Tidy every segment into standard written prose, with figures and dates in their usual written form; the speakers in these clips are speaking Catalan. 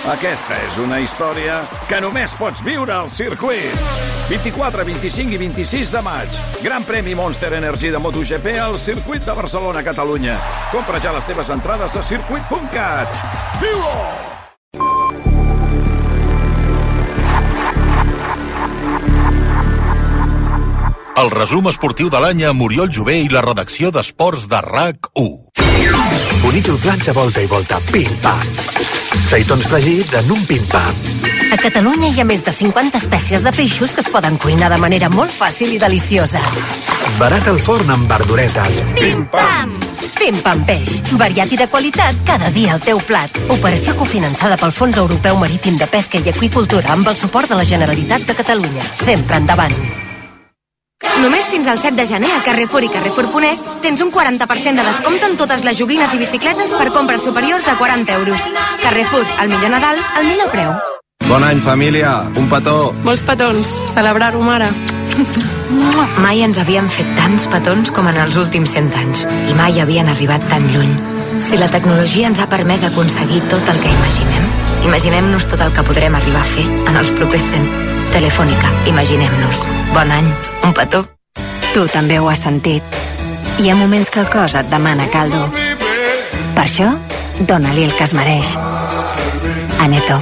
Aquesta és una història que només pots viure al circuit. 24, 25 i 26 de maig. Gran premi Monster Energy de MotoGP al circuit de Barcelona, Catalunya. Compra ja les teves entrades a circuit.cat. Viu-ho! El resum esportiu de l'any amb Oriol Jové i la redacció d'Esports de RAC1. Bonito planxa volta i volta, pim-pam. Seitons fregits en un pim-pam. A Catalunya hi ha més de 50 espècies de peixos que es poden cuinar de manera molt fàcil i deliciosa. Barat al forn amb verduretes. Pim-pam! Pim-pam peix. Variat i de qualitat cada dia al teu plat. Operació cofinançada pel Fons Europeu Marítim de Pesca i Aqüicultura amb el suport de la Generalitat de Catalunya. Sempre endavant. Només fins al 7 de gener a Carrefour i Carrefour.es tens un 40% de descompte en totes les joguines i bicicletes per compres superiors a 40 euros. Carrefour, el millor Nadal, al millor preu. Bon any, família. Un petó. Molts petons. Celebrar-ho, mare. Mai ens havíem fet tants petons com en els últims 100 anys i mai havien arribat tan lluny. Si la tecnologia ens ha permès aconseguir tot el que imaginem, imaginem-nos tot el que podrem arribar a fer en els propers 100. Telefònica, imaginem-nos. Bon any, un petó. Tu també ho has sentit. Hi ha moments que el cos et demana caldo. Per això, dona-li el que es mereix. Aneto.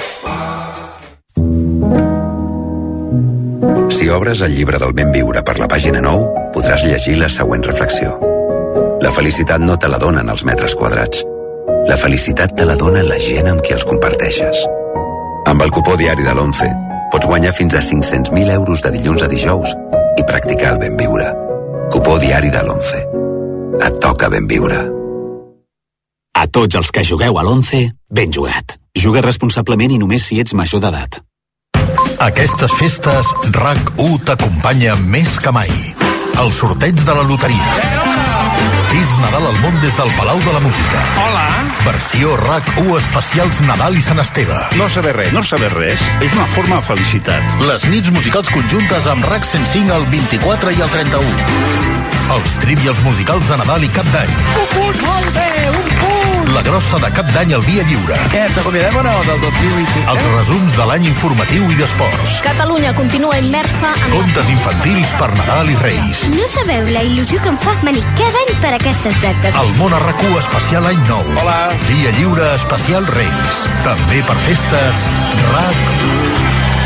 Si obres el llibre del ben viure per la pàgina 9, podràs llegir la següent reflexió. La felicitat no te la donen els metres quadrats. La felicitat te la dona la gent amb qui els comparteixes. Amb el cupó diari de l'11 pots guanyar fins a 500.000 euros de dilluns a dijous i practicar el ben viure. Cupó diari de l'11. Et toca ben viure. A tots els que jugueu a l'11, ben jugat. Juga responsablement i només si ets major d'edat. Aquestes festes, RAC1 t'acompanya més que mai. El sorteig de la loteria. Fes Nadal al món des del Palau de la Música. Hola. Versió RAC1 especials Nadal i Sant Esteve. No saber res. No saber res és una forma de felicitat. Les nits musicals conjuntes amb RAC 105 el 24 i el 31. Els trivials musicals de Nadal i Cap d'Any. Un punt, molt bé, un punt. La grossa de Cap d'Any al Via Lliure. Què, ens acomiadem o no del 2020? Els resums de l'any informatiu i d'esports. Catalunya continua immersa en... Contes infantils per Nadal i Reis. No sabeu la il·lusió que em fa venir cada any per aquestes dates. El món a RAC1 especial any nou. Hola. Via Lliure especial Reis. També per festes RAC1.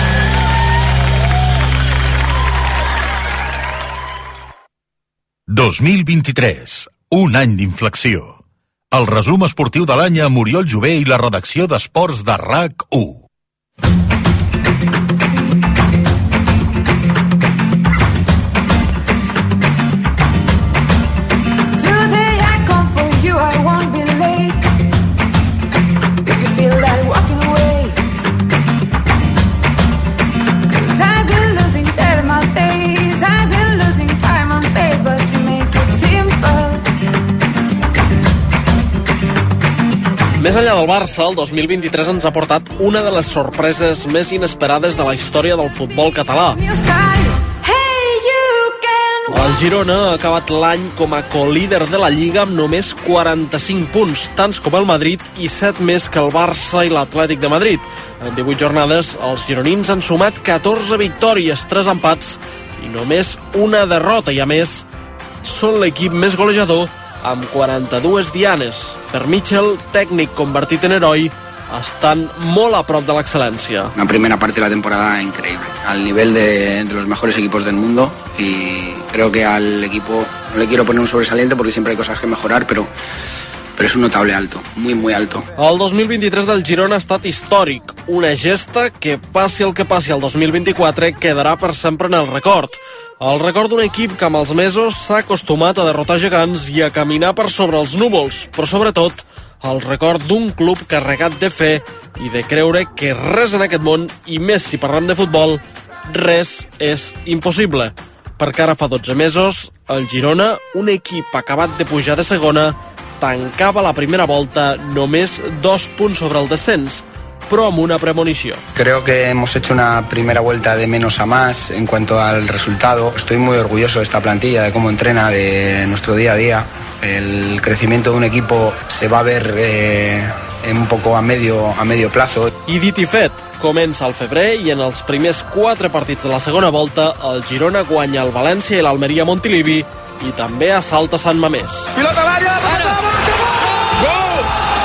...2023, un any d'inflexió. El resum esportiu de l'any amb Oriol Jové i la redacció d'Esports de RAC1. Més enllà del Barça, el 2023 ens ha portat una de les sorpreses més inesperades de la història del futbol català. El Girona ha acabat l'any com a colíder de la Lliga amb només 45 punts, tants com el Madrid i 7 més que el Barça i l'Atlètic de Madrid. En 18 jornades, els gironins han sumat 14 victòries, 3 empats i només una derrota, i a més, són l'equip més golejador amb 42 dianes. Per Michel, tècnic convertit en heroi, estan molt a prop de l'excel·lència. Una primera parte de la temporada increíble, al nivel de los mejores equipos del mundo, y creo que al equipo no le quiero poner un sobresaliente porque siempre hay cosas que mejorar, pero es un notable alto, muy alto. El 2023 del Girona ha estat històric, una gesta que passi el que passi el 2024 quedarà per sempre en el record. El record d'un equip que amb els mesos s'ha acostumat a derrotar gegants i a caminar per sobre els núvols, però sobretot el record d'un club carregat de fe i de creure que res en aquest món, i més si parlem de futbol, res és impossible. Perquè ara fa 12 mesos, el Girona, un equip acabat de pujar de segona, tancava la primera volta només 2 punts sobre el descens, però amb una premonició. Creo que hemos hecho una primera vuelta de menos a más en cuanto al resultado. Estoy muy orgulloso de esta plantilla, de cómo entrena, de nuestro día a día. El crecimiento de un equipo se va a ver un poco a medio plazo. I dit i fet, comença el febrer i en els primers 4 partits de la segona volta el Girona guanya el València i l'Almeria Montilivi i també assalta Sant Mamés. Pilota a l'àrea, rematava, gol!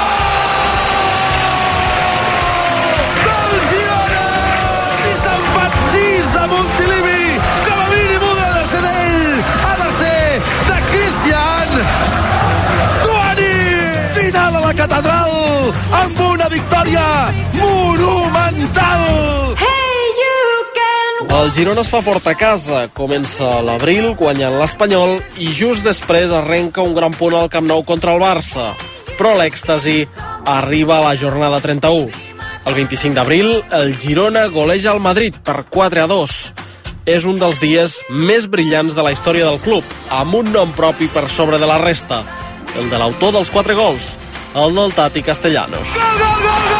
Del Girona! I se'n fan 6 a Montilivi! Com a mínim una ha de ser d'ell! Ha de ser de Cristian Stuani! Final a la catedral amb una victòria monumental! El Girona es fa fort a casa, comença l'abril guanyant l'Espanyol i just després arrenca un gran punt al Camp Nou contra el Barça. Però l'èxtasi arriba a la jornada 31. El 25 d'abril, el Girona goleja el Madrid per 4-2. És un dels dies més brillants de la història del club, amb un nom propi per sobre de la resta, el de l'autor dels 4 gols, el del Tati Castellanos. Gol, gol, gol, gol!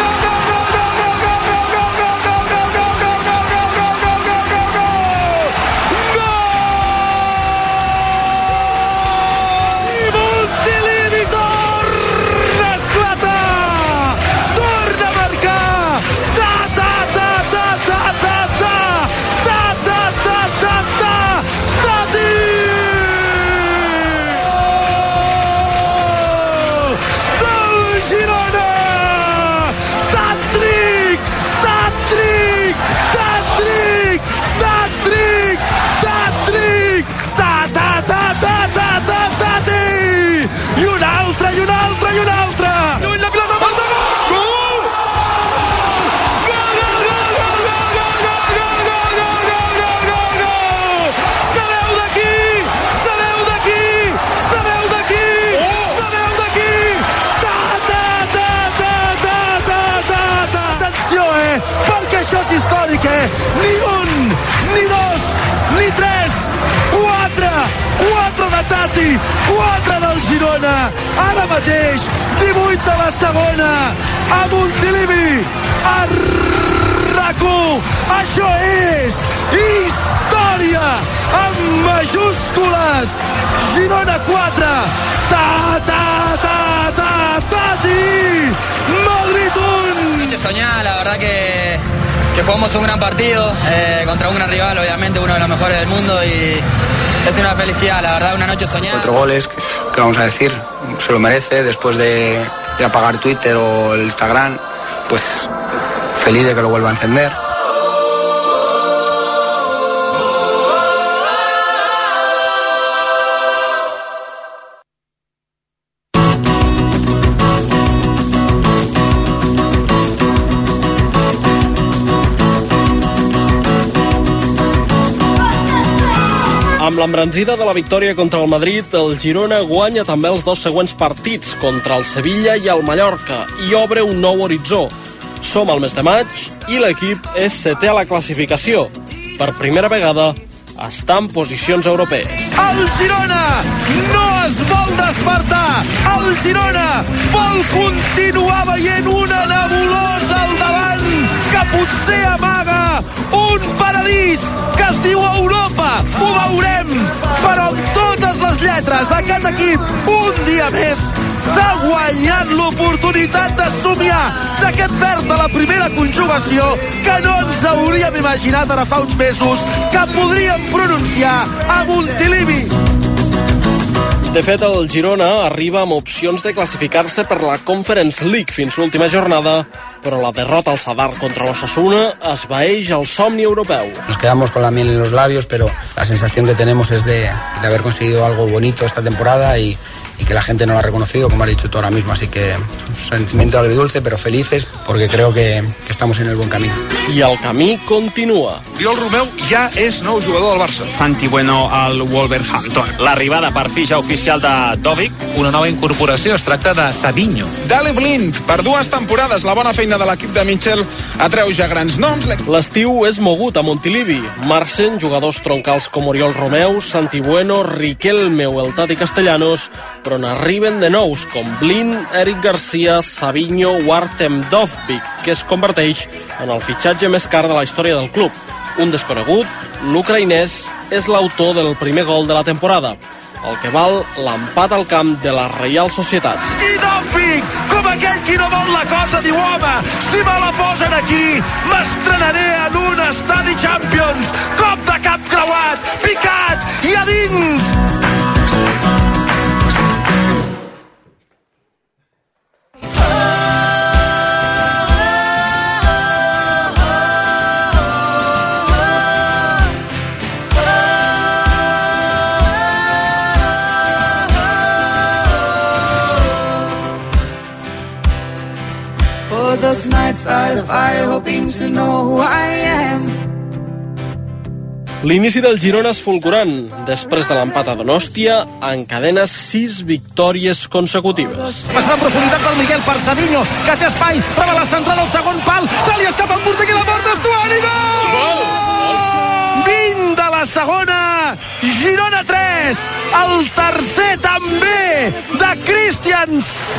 Històric, ni un, ni dos, ni tres, 4 de Tati, 4 del Girona, ara mateix 18 de la segona, a Montilivi, a RAC1. Això és història amb majúscules. Girona 4, Tati, Madrid 1. Noche soñada, la verdad que jugamos un gran partido contra un gran rival, obviamente uno de los mejores del mundo, y es una felicidad, la verdad, una noche soñada. 4 goles, ¿qué vamos a decir? Se lo merece, después de apagar Twitter o el Instagram, pues feliz de que lo vuelva a encender. Amb l'embranzida de la victòria contra el Madrid, el Girona guanya també els 2 següents partits contra el Sevilla i el Mallorca i obre un nou horitzó. Som al mes de maig i l'equip és 7è a la classificació. Per primera vegada està en posicions europees. El Girona no es vol despertar. El Girona vol continuar veient una nebulosa al davant que potser amaga un paradís que es diu Europa. Ho veurem, però amb totes les lletres aquest equip un dia més s'ha guanyat l'oportunitat de somiar d'aquest verd de la primera conjugació que no ens hauríem imaginat ara fa uns mesos que podríem pronunciar a Montilivi. De fet, el Girona arriba amb opcions de classificar-se per la Conference League fins l'última jornada, però la derrota al Sadar contra l'Osasuna esvaeix el somni europeu. Nos quedamos con la miel en los labios, pero la sensación que tenemos es de haber conseguido algo bonito esta temporada y que la gente no lo ha reconocido, como has dicho tú ahora mismo, así que un sentimiento agridulce, pero felices porque creo que estamos en el buen camino. I el camí continua. Oriol Romeu ja és nou jugador del Barça. Santi Bueno al Wolverhampton. L'arribada per fitxa oficial de Dovic. Una nova incorporació, es tracta de Savinho. Daley Blind, per 2 temporades, la bona feina de l'equip de Michel atreu ja grans noms. L'estiu és mogut a Montilivi. Marxen jugadors troncals com Oriol Romeu, Santi Bueno, Riquelme o el Tati Castellanos, però n'arriben de nous com Blind, Eric Garcia, Savinho o Artem Dovbyk, que es converteix en el fitxatge més car de la història del club. Un desconegut, l'ucraïnès, és l'autor del primer gol de la temporada. el que val l'empat al camp de la Reial Societat. I dòpic, com aquell qui no vol la cosa, diu, home, si me la posen aquí, m'estrenaré en un estadi Champions, cop de cap creuat, picat i a dins! Those nights by the fire hoping to know who I am. L'inici del Girona és fulgurant. Després de l'empat a Donòstia, encadena 6 victòries consecutives. Passa en profunditat del Miguel per Savinho, que té espai, prova la centrada al segon pal, se li escapa el porter i la porta Stuani, gol! 20 de la segona, Girona 3, el tercer també de Cristian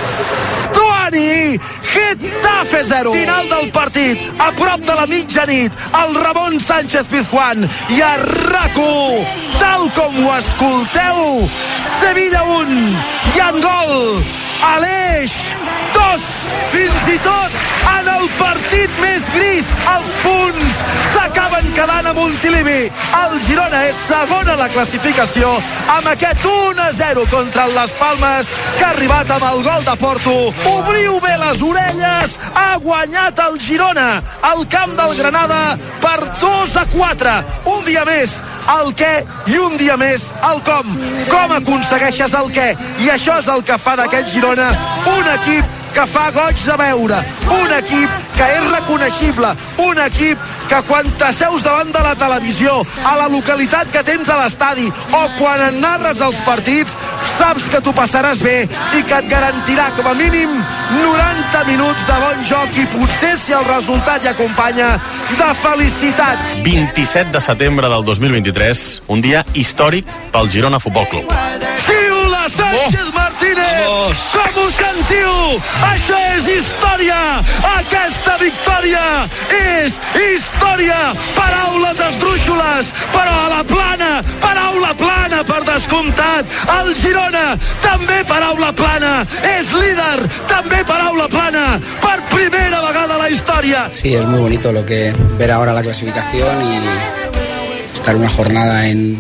Stuani, Getafe 0. Final del partit, a prop de la mitjanit, el Ramon Sánchez Pizjuán i a RAC1, tal com ho escolteu, Sevilla 1, i en gol, Aleix 2, fins i tot en el partit més gris, els punts s'acaben quedant a Montilivi. El Girona és segon a la classificació amb aquest 1-0 contra el Las Palmes, que ha arribat amb el gol de Porto. Obriu bé les orelles, ha guanyat el Girona al camp del Granada per 2-4. Un dia més el què i un dia més el com. Com aconsegueixes el què? I això és el que fa d'aquest Girona un equip que fa goig de veure, un equip que és reconeixible, un equip que quan t'asseus davant de la televisió, a la localitat que tens a l'estadi, o quan en narres els partits, saps que t'ho passaràs bé i que et garantirà com a mínim 90 minuts de bon joc i potser, si el resultat hi acompanya, de felicitat. 27 de setembre del 2023, un dia històric pel Girona Futbol Club. Xiula Sánchez Martínez! Com ho sentiu? Això és història! Aquesta victòria és història! Paraules esdrúixoles, però a la plana, paraula plana per descomptat. El Girona, també paraula plana, és líder, també paraula plana, per primera vegada a la història. Sí, es muy bonito lo que ver ahora la clasificación y estar una jornada en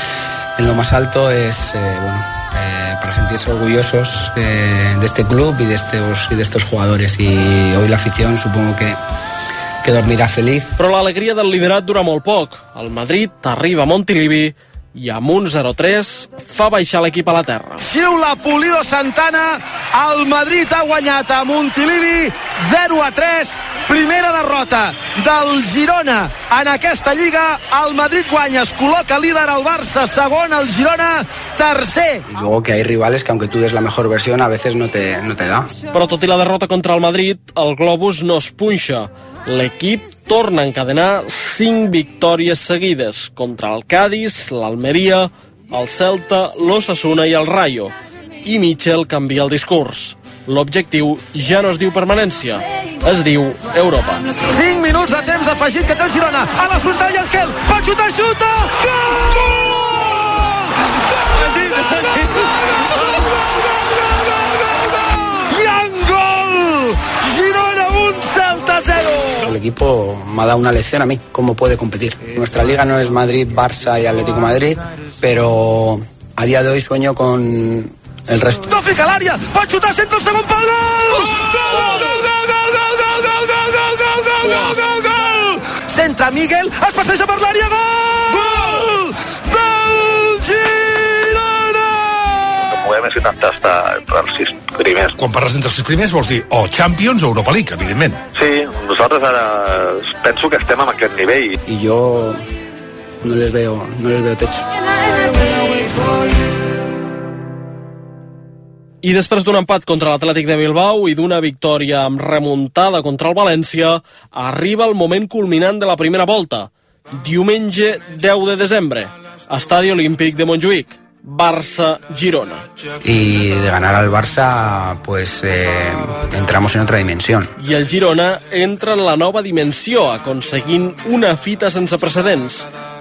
lo más alto es para sentirse orgullosos de este club y de estos jugadores, y hoy la afición supongo que dormirà feliz. Però l'alegria del liderat dura molt poc. El Madrid arriba a Montilivi i amb un 0-3 fa baixar l'equip a la terra. Xiula Pulido Santana, el Madrid ha guanyat a Montilivi 0-3, primera derrota del Girona en aquesta lliga. El Madrid guanya, es col·loca líder, el Barça segon, el Girona tercer. Y luego que hay rivales que aunque tú des la mejor versión a veces no te da. Però tot i la derrota contra el Madrid, el globus no es punxa. L'equip torna a encadenar 5 victòries seguides contra el Cádiz, l'Almeria, el Celta, l'Osasuna i el Rayo. I Michel canvia el discurs. L'objectiu ja no es diu permanència, es diu Europa. 5 minuts de temps afegit que té el Girona. A la frontal i el Kel, pot xutar, xuta! Gol! I en gol! Girona 1, Celta 0. El equipo me ha dado una lección a mí, cómo puede competir. Nuestra liga no es Madrid, Barça y Atlético de Madrid, pero a día de hoy sueño con el resto. No fica l'àrea, pot xutar, centre el segon pal, gol! Gol! Centre Miguel, es passeja per l'àrea, gol! Del Girona! No podem intentar estar entre els 6 primers. Quan parles entre els 6 primers vols dir o Champions o Europa League, evidentment. Sí, nosaltres ara penso que estem amb aquest nivell. Y yo no les veo techo. I després d'un empat contra l'Atlètic de Bilbao i d'una victòria amb remuntada contra el València, arriba el moment culminant de la primera volta. Diumenge 10 de desembre, Estadi Olímpic de Montjuïc, Barça-Girona. Y de ganar al Barça, pues entramos en otra dimensión. I el Girona entra en la nova dimensió, aconseguint una fita sense precedents.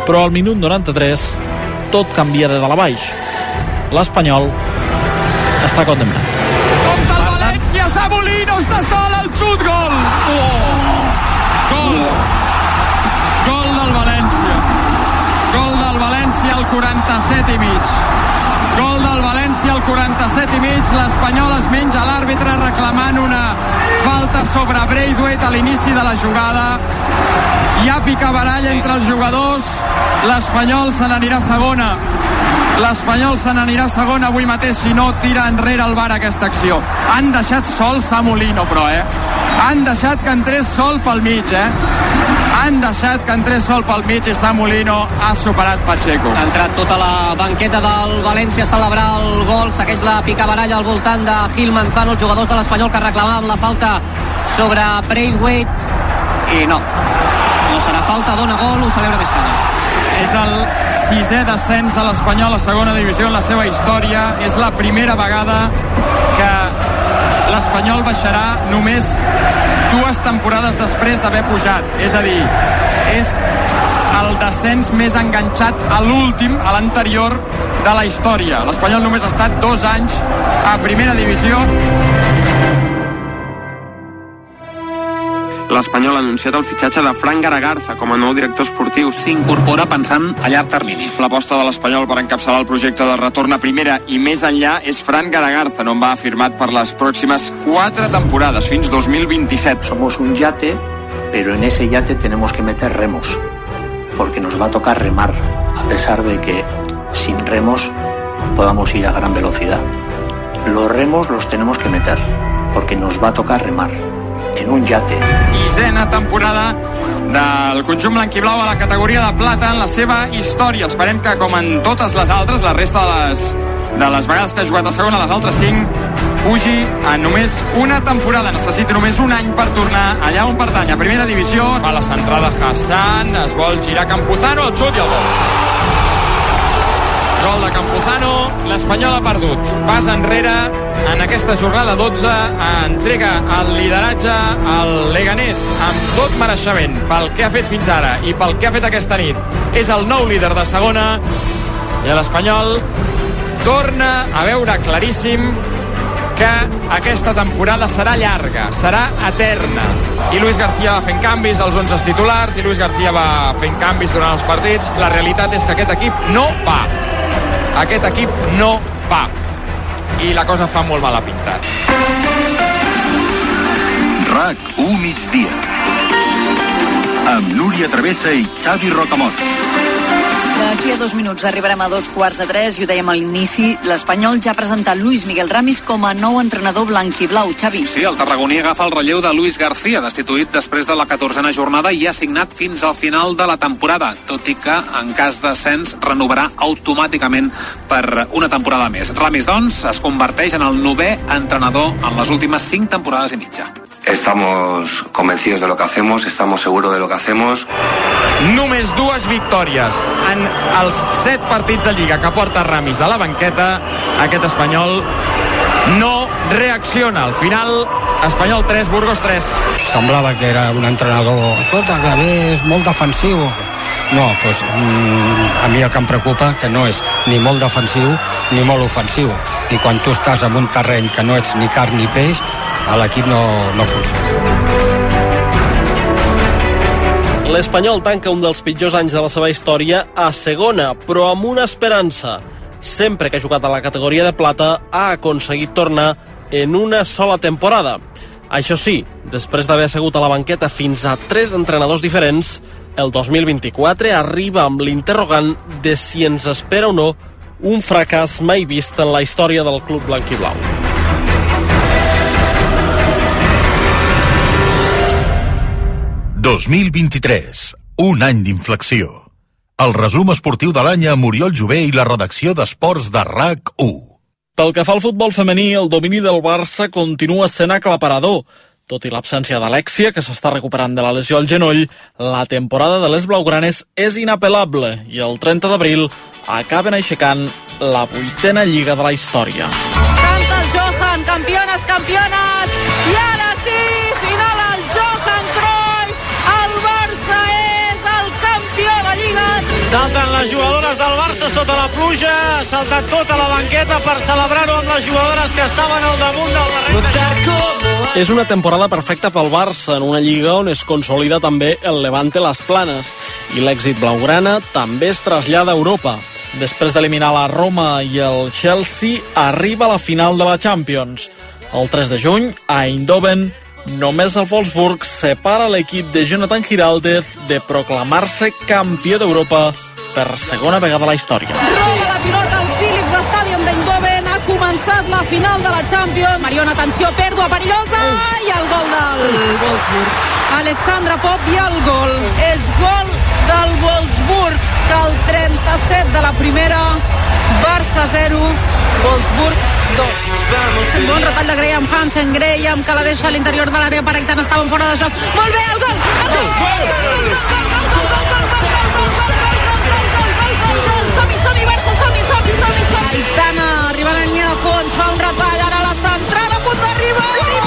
Però al minut 93 tot canvia de dalt a baix. L'Espanyol està condemnat. Compte el València, Zamolino està sol, el xut, gol! Gol del València. Gol del València al 47 i mig. Gol del València al 47 i mig. L'Espanyol es menja l'àrbitre reclamant una falta sobre Braithwaite a l'inici de la jugada. Hi ha picabaralla entre els jugadors. L'Espanyol se n'anirà a segona. L'Espanyol se n'anirà a segona avui mateix si no tira enrere el VAR aquesta acció. Han deixat sol Zamolino, però, Han deixat que entrés sol pel mig, Han deixat que entrés sol pel mig i Zamolino ha superat Pacheco. Ha entrat tota la banqueta del València a celebrar el gol. Segueix la picabaralla al voltant de Gil Manzano, els jugadors de l'Espanyol que reclamaven la falta sobre Braithwaite. I no serà falta, dona gol, ho celebra més tard. És el 6è descens de l'Espanyol a segona divisió en la seva història. És la primera vegada que l'Espanyol baixarà només 2 temporades després d'haver pujat. És a dir, és el descens més enganxat a l'últim, a l'anterior de la història. L'Espanyol només ha estat 2 anys a primera divisió. L'Espanyol ha anunciat el fitxatge de Fran Garagarza com a nou director esportiu. S'incorpora pensant a llarg termini. L'aposta de l'Espanyol per encapçalar el projecte de retorn a primera i més enllà és Fran Garagarza, nom va firmat per les pròximes 4 temporades, fins 2027. Somos un yate, pero en ese yate tenemos que meter remos, porque nos va a tocar remar, a pesar de que sin remos podamos ir a gran velocidad. Los remos los tenemos que meter, porque nos va a tocar remar. En un yate. 6a temporada del conjunt blanquiblau a la categoria de plata en la seva història. Esperem que, com en totes les altres, la resta de les vegades que ha jugat a segona, les altres 5, pugi en només una temporada. Necessita només un any per tornar allà on pertany, a primera divisió. Fa la centrada Hassan, es vol girar Campuzano, el xut i el gol. Gol de Campuzano, l'Espanyol ha perdut. Pas enrere en aquesta jornada 12, entrega el lideratge al Leganés amb tot mereixement pel que ha fet fins ara i pel que ha fet aquesta nit. És el nou líder de segona i l'Espanyol torna a veure claríssim que aquesta temporada serà llarga, serà eterna. I Luis García va fent canvis als 11 titulars, i Luis García va fent canvis durant els partits. La realitat és que aquest equip no va. Aquest equip no va. I la cosa fa molt mala pinta. RAC1 migdia. Amb Núria Travessa i Xavi Rocamot. D'aquí a 2 minuts arribarem a 2:15 i ho dèiem a l'inici, l'Espanyol ja ha presentat Luis Miguel Ramis com a nou entrenador blanquiblau. Xavi. Sí, el tarragoní agafa el relleu de Luis García, destituït després de la 14a jornada i ha signat fins al final de la temporada, tot i que en cas d'ascens renovarà automàticament per una temporada més. Ramis, doncs, es converteix en el 9è entrenador en les últimes 5 temporades i mitja. Estamos convencidos de lo que hacemos, estamos seguros de lo que hacemos. Només 2 victòries en els 7 partits de Lliga que porta Ramis a la banqueta. Aquest Espanyol no reacciona. Al final, Espanyol 3, Burgos 3. Semblava que era un entrenador, escolta, que bé, és molt defensiu. No, doncs a mi el que em preocupa que no és ni molt defensiu ni molt ofensiu. I quan tu estàs en un terreny que no ets ni carn ni peix, a l'equip no funciona. L'Espanyol tanca un dels pitjors anys de la seva història a segona, però amb una esperança. Sempre que ha jugat a la categoria de plata ha aconseguit tornar en una sola temporada. Això sí, després d'haver assegut a la banqueta fins a 3 entrenadors diferents, el 2024 arriba amb l'interrogant de si ens espera o no un fracàs mai vist en la història del club blanquiblau. ...2023, un any d'inflexió. El resum esportiu de l'any amb Oriol Jové i la redacció d'Esports de RAC1. Pel que fa al futbol femení, el domini del Barça continua sent aclaparador. Tot i l'absència d'Alexia, que s'està recuperant de la lesió al genoll, la temporada de les blaugranes és inapel·lable i el 30 d'abril acaben aixecant la 8a Lliga de la història. Canta el Johan, campiones, campiones, i ara sí, final al Johan Cruyff. El Barça és el campió de Lliga Salten les jugadores del Barça sota la pluja, ha saltat tota la banqueta per celebrar-ho amb les jugadores que estaven al damunt del terreny. És una temporada perfecta pel Barça, en una lliga on es consolida també el Levante Las Planes, i l'èxit blaugrana també es trasllada a Europa. Després d'eliminar la Roma i el Chelsea, arriba a la final de la Champions. El 3 de juny, a Eindhoven, només el Wolfsburg separa l'equip de Jonathan Giraldez de proclamar-se campió d'Europa per segona vegada a la història. Roba la pilota al Philips Stadium d'Eindhoven, ha començat la final de la Champions. Mariona, atenció, pèrdua perillosa i el gol del Wolfsburg. Alexandra Pop i el gol. És gol del Wolfsburg, que el 37 de la primera, Barça 0, Wolfsburg 2. Un bon retall de Graham Hansen, Graham que la deixa a l'interior de l'àrea per Aitana, estaven fora de joc. Molt bé, el gol! El gol! Som-hi, Barça, som-hi! Aitana arriba a la línia de fons, fa un retall, ara la centrada, a punt d'arribar!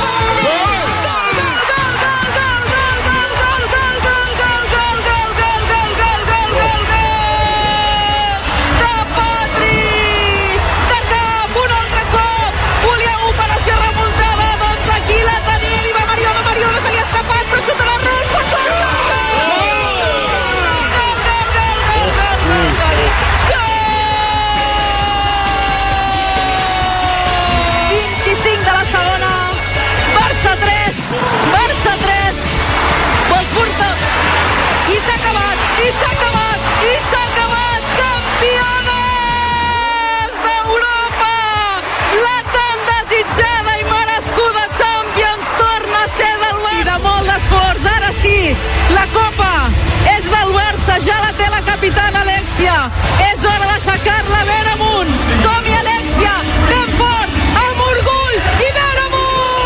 I s'ha acabat, campiones d'Europa! La tan desitjada i merescuda Champions torna a ser del Barça. I de molt d'esforç, ara sí, la Copa és del Barça, ja la té la capitana Alexia. És hora d'aixecar-la ben amunt. Som-hi, Alexia, ben fort, amb orgull i ben amunt!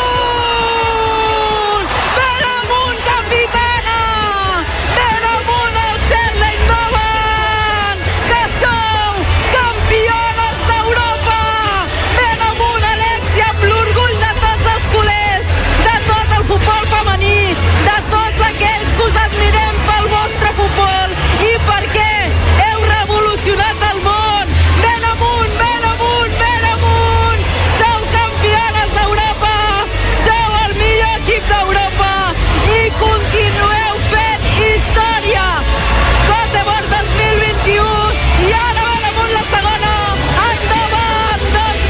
Ben amunt, capitana! Ben amunt al cel d'Eindhoven! Que sou campiones d'Europa! Ben amunt, Alexia, amb l'orgull de tots els culers, de tot el futbol femení, de tots aquells que us admirem pel vostre futbol i perquè heu revolucionat el món. Ben amunt, ben amunt, ben amunt! Sou campiones d'Europa, sou el millor equip d'Europa i continueu fent història. Göteborg 2021 i ara ben amunt la segona, endavant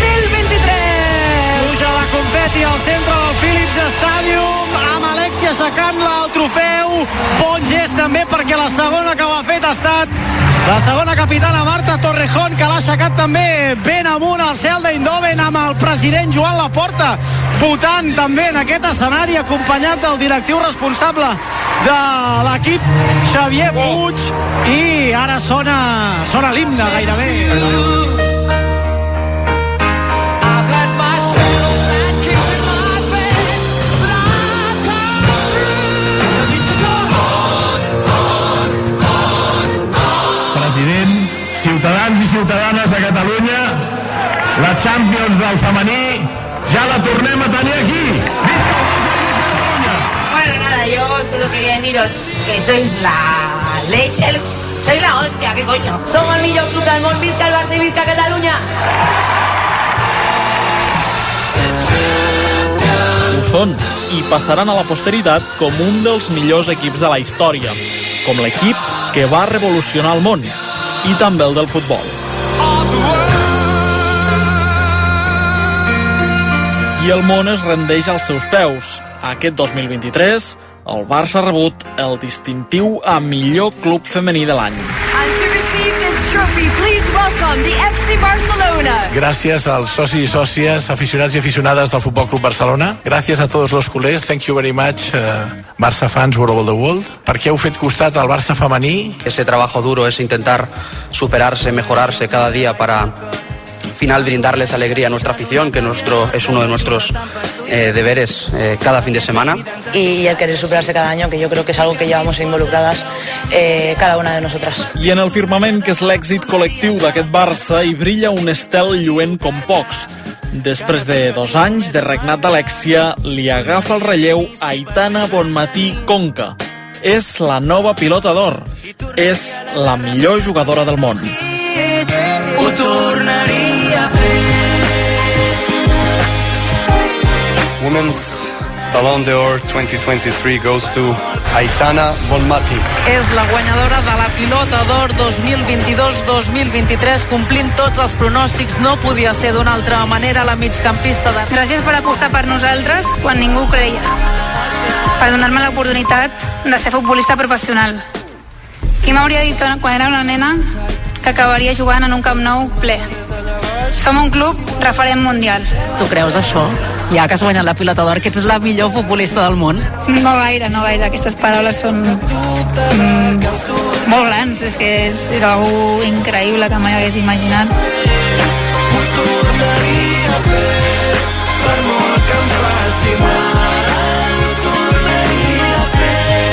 2023. Puja la confeti al centre del Philips Stadium, amb Alexia aixecant-la al trofeu. Bon gest també perquè la segona que ho ha fet ha estat la segona capitana Marta Torrejón, que l'ha aixecat també ben amunt al cel d'Eindhoven, amb el president Joan Laporta votant també en aquest escenari, acompanyat del directiu responsable de l'equip, Xavier Puig, i ara sona l'himne gairebé. Ciutadans i ciutadanes de Catalunya, la Champions del femení ja la tornem a tenir aquí. Bueno, nada, yo solo quería deciros que sois la leche, sois la hostia, ¿qué coño? Somos el millor club del món, visca el Barça i visca Catalunya. Ho són, i passaran a la posteritat com un dels millors equips de la història, com l'equip que va revolucionar el món, i també el del futbol. I el món es rendeix als seus peus. Aquest 2023, el Barça ha rebut el distintiu a millor club femení de l'any. Gracias als socis i sòcies, aficionats i aficionades del Futbol Club Barcelona. Gracias a todos los culers. Thank you very much, Barça fans all over the world. Perquè heu fet costat al Barça femení. Ese trabajo duro es intentar superarse, mejorarse cada día para al final brindarles alegría a nuestra afición, que es uno de nuestros deberes cada fin de semana. Y el querer superarse cada año, que yo creo que es algo que llevamos involucradas cada una de nosotras. I en el firmament, que és l'èxit col·lectiu d'aquest Barça, hi brilla un estel lluent com pocs. Després de 2 anys de regnat d'Alexia, li agafa el relleu Aitana Bonmatí Conca. És la nova pilota d'or. És la millor jugadora del món. Ho tornaria a fer. Women's Ballon d'Or 2023 goes to Aitana Bonmati. És la guanyadora de la pilota d'or 2022-2023, complint tots els pronòstics. No podia ser d'una altra manera la migcampista de... Gràcies per apostar per nosaltres quan ningú creia. Per donar-me l'oportunitat de ser futbolista professional. Qui m'hauria dit quan era una nena que acabaria jugant en un Camp Nou ple? Som un club referent mundial. Tu creus això? Ja que has guanyat la pilota d'or, que ets la millor futbolista del món? No gaire, no gaire. Aquestes paraules són molt grans. És que és algo increïble que mai hagués imaginat. Ho tornaria a fer, per molt que em faci mal. Ho tornaria a fer.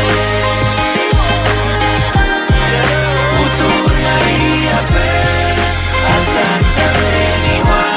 Ho tornaria a fer, exactament igual.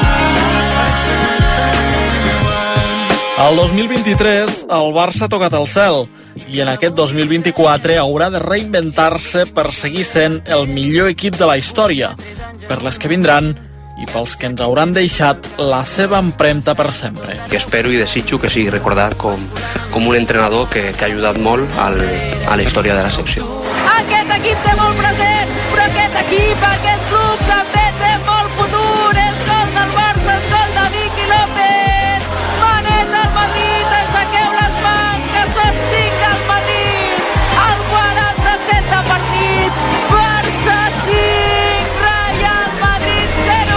El 2023 el Barça ha tocat el cel i en aquest 2024 haurà de reinventar-se per seguir sent el millor equip de la història, per les que vindran i pels que ens hauran deixat la seva empremta per sempre. Que espero i desitjo que sigui recordat com un entrenador que ha ajudat molt a la història de la secció. Aquest equip té molt present, però aquest equip, aquest club també té molt futur. És gol del Barça, és gol de Vicky López. Manet del Madrid, aixequeu les mans, que són 5 al Madrid. El 47 de partit, Barça 5, Real Madrid 0.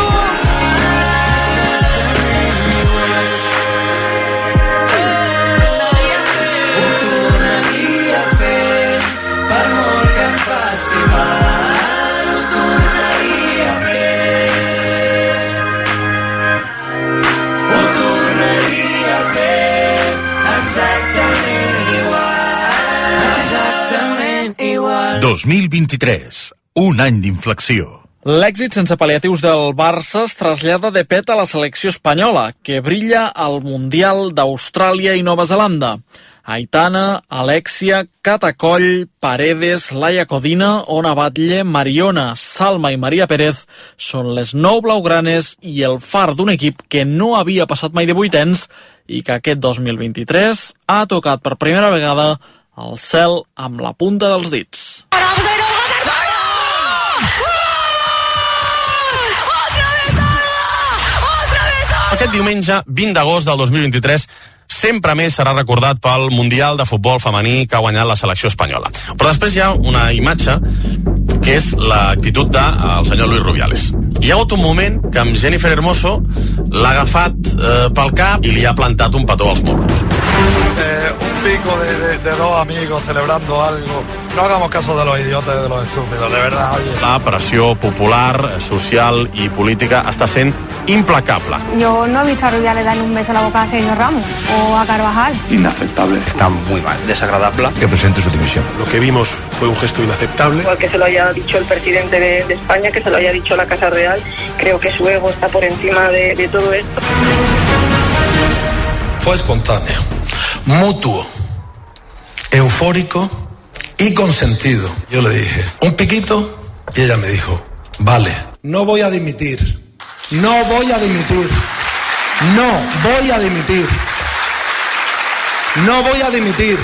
Ho tornaria a fer, per molt que em faci mal. Ho tornaria a fer. Ho tornaria a fer, exactament igual. Exactament igual. 2023, un any d'inflexió. L'èxit sense pal·liatius del Barça es trasllada de pet a la selecció espanyola, que brilla al Mundial d'Austràlia i Nova Zelanda. Aitana, Alexia, Cata Coll, Paredes, Laia Codina, Ona Batlle, Mariona, Salma i Maria Pérez són les 9 blaugranes i el far d'un equip que no havia passat mai de vuitens i que aquest 2023 ha tocat per primera vegada el cel amb la punta dels dits. Aquest diumenge, 20 d'agost del 2023, sempre més serà recordat pel Mundial de Futbol Femení que ha guanyat la selecció espanyola. Però després hi ha una imatge que és l'actitud del senyor Luis Rubiales. Hi ha hagut un moment que amb Jennifer Hermoso l'ha agafat pel cap i li ha plantat un petó als morros. Un pico de dos amigos celebrando algo. No hagamos caso de los idiotas y de los estúpidos, de verdad, oye. La pressió popular, social i política està sent implacable. Yo no he visto a Rubiales darle un beso a la boca a Sergio Ramos o a Carvajal. Inaceptable. Está muy mal. Desagradable. Que presente su dimisión. Lo que vimos fue un gesto inaceptable. Igual que se lo haya dicho el presidente de España, que se lo haya dicho la Casa Real, creo que su ego está por encima de todo esto. Fue espontáneo, mutuo, eufórico y consentido. Yo le dije, un piquito, y ella me dijo, vale. No voy a dimitir. No voy a dimitir. No voy a dimitir. No voy a dimitir.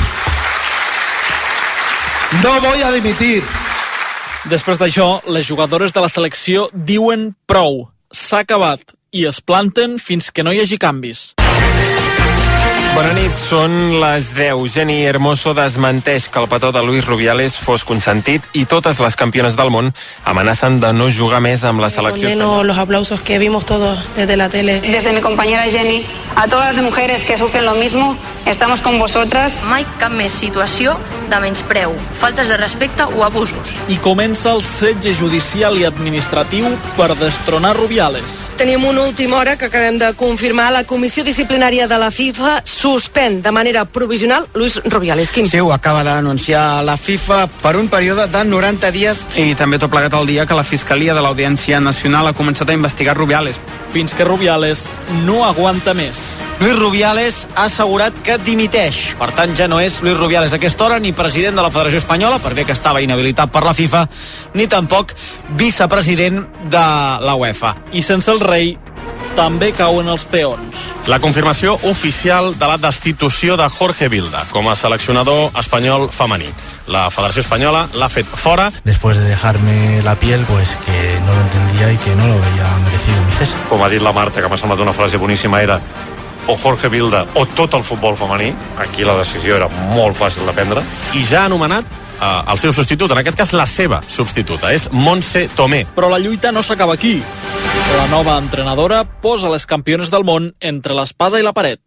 No voy a dimitir. Després d'això, les jugadores de la selecció diuen prou, s'ha acabat, i es planten fins que no hi hagi canvis. Bona nit, són les 10. Jenny Hermoso desmenteix que el petó de Luis Rubiales fos consentit i totes les campiones del món amenacen de no jugar més amb la selecció espanyola. Los aplausos que vimos todos desde la tele. Desde mi compañera Jenny, a todas las mujeres que sufren lo mismo, estamos con vosotras. Mai cap més situació de menyspreu, faltes de respecte o abusos. I comença el setge judicial i administratiu per destronar Rubiales. Tenim una última hora que acabem de confirmar. La Comissió Disciplinària de la FIFA suspèn de manera provisional Luis Rubiales. Quim. Sí, ho acaba d'anunciar la FIFA per un període de 90 dies. I també tot plegat el dia que la Fiscalia de l'Audiència Nacional ha començat a investigar Rubiales. Fins que Rubiales no aguanta més. Luis Rubiales ha assegurat que dimiteix. Per tant, ja no és Luis Rubiales a aquesta hora ni president de la Federació Espanyola, per bé que estava inhabilitat per la FIFA, ni tampoc vicepresident de la UEFA. I sense el rei també cauen els peons. La confirmació oficial de la destitució de Jorge Vilda com a seleccionador espanyol femení. La Federació Espanyola l'ha fet fora. Después de dejarme la piel, pues que no lo entendía y que no lo veía merecido mi cese. Com ha dit la Marta, que m'ha semblat una frase boníssima, era o Jorge Vilda o tot el futbol femení. Aquí la decisió era molt fàcil de prendre. I ja ha anomenat el seu substitut, en aquest cas la seva substituta, és Montse Tomé. Però la lluita no s'acaba aquí. La nova entrenadora posa les campiones del món entre l'espasa i la paret.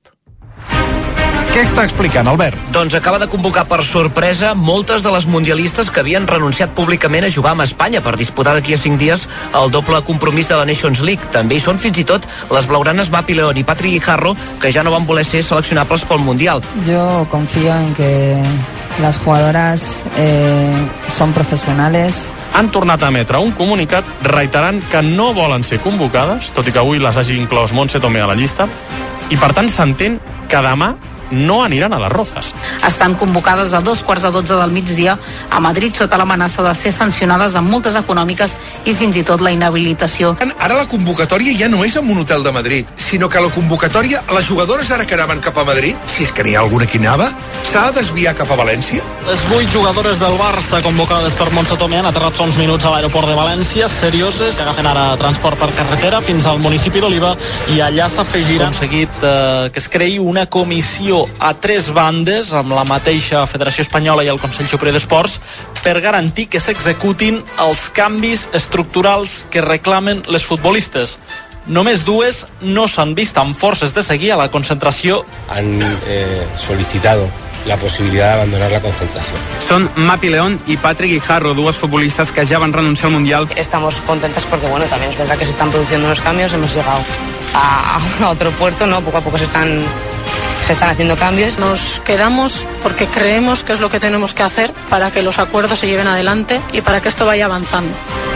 Què està explicant, Albert? Doncs acaba de convocar per sorpresa moltes de les mundialistes que havien renunciat públicament a jugar amb Espanya per disputar d'aquí a 5 dies el doble compromís de la Nations League. També hi són fins i tot les blaugranes Mapi León i Patrick Guijarro, que ja no van voler ser seleccionables pel Mundial. Yo confío en que las jugadoras son profesionales. Han tornat a emetre un comunicat reiterant que no volen ser convocades, tot i que avui les hagi inclòs Montse Tomé a la llista, i per tant s'entén que demà no aniran a les Rozas. Estan convocades a 2:15 del migdia a Madrid sota l'amenaça de ser sancionades amb multes econòmiques i fins i tot la inhabilitació. Ara la convocatòria ja no és en un hotel de Madrid, sinó que la convocatòria, les jugadores ara que anaven cap a Madrid, si és que n'hi ha alguna que hi anava, s'ha de desviar cap a València? Les 8 jugadores del Barça convocades per Montse Tomé han aterrat fa uns minuts a l'aeroport de València, serioses, que agafen ara transport per carretera fins al municipi d'Oliva i allà s'afegiran. Aconseguit que es creï una comissió a 3 bandes amb la mateixa Federació Espanyola i el Consell Superior d'Esports per garantir que s'executin els canvis estructurals que reclamen les futbolistes. Només 2 no s'han vist amb forces de seguir a la concentració. Han solicitado la posibilidad de abandonar la concentración. Son Mapi León y Patrick Guijarro, 2 futbolistas que ya van a renunciar al Mundial. Estamos contentas porque, bueno, también es verdad que se están produciendo unos cambios, hemos llegado a otro puerto, ¿no? Poco a poco se están haciendo cambios. Nos quedamos porque creemos que es lo que tenemos que hacer para que los acuerdos se lleven adelante y para que esto vaya avanzando.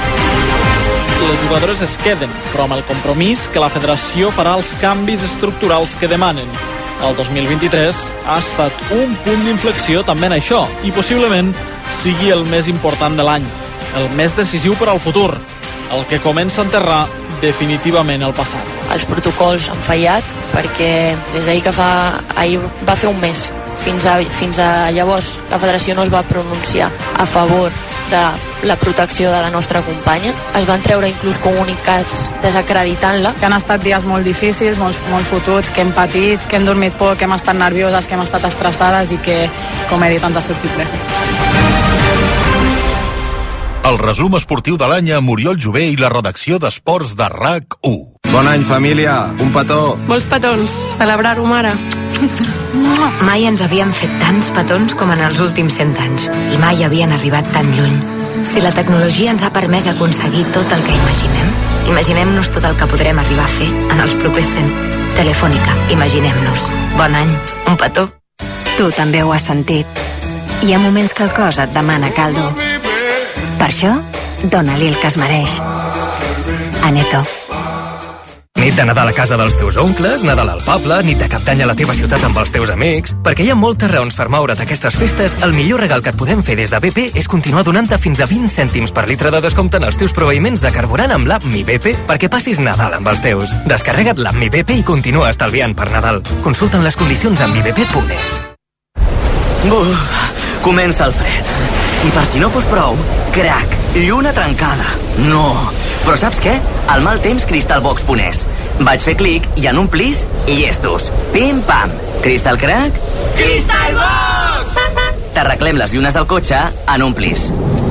Les jugadores es queden, però amb el compromís que la federació farà els canvis estructurals que demanen. El 2023 ha estat un punt d'inflexió també en això i possiblement sigui el més important de l'any, el més decisiu per al futur, el que comença a enterrar definitivament el passat. Els protocols han fallat perquè des d'ahir ahir va fer un mes. Fins a llavors la federació no es va pronunciar a favor de la protecció de la nostra companya. Es van treure inclús comunicats desacreditant-la. Que han estat dies molt difícils, molt fotuts, que hem patit, que hem dormit poc, que hem estat nervioses, que hem estat estressades i que, com he dit, ens ha sortit bé. El resum esportiu de l'any amb Oriol Jové i la redacció d'Esports de RAC1. Bon any, família. Un petó. Molts petons. Celebrar-ho, mare. Mai ens havien fet tants petons com en els últims 100 anys i mai havien arribat tan lluny. Si la tecnologia ens ha permès aconseguir tot el que imaginem, imaginem-nos tot el que podrem arribar a fer en els propers 100. Telefònica, imaginem-nos. Bon any. Un petó. Tu també ho has sentit. Hi ha moments que el cos et demana caldo. Per això, dona-li el que es mereix. Aneto. Nit de Nadal a casa dels teus oncles, Nadal al poble, nit de Cap d'Any a la teva ciutat amb els teus amics... Perquè hi ha moltes raons per moure't aquestes festes, el millor regal que et podem fer des de BP és continuar donant-te fins a 20 cèntims per litre de descompte en els teus proveïments de carburant amb l'app Mi BP perquè passis Nadal amb els teus. Descarrega't l'app Mi BP i continua estalviant per Nadal. Consulta'n les condicions a mibp.es. Comença el fred. I per si no fos prou, crac, lluna trencada. No! Però saps què? Al mal temps Crystalbox.es. Vaig fer clic i en un plis i llestos. Pim-pam! Crystal crack? Crystalbox! T'arreglem les llunes del cotxe en un plis.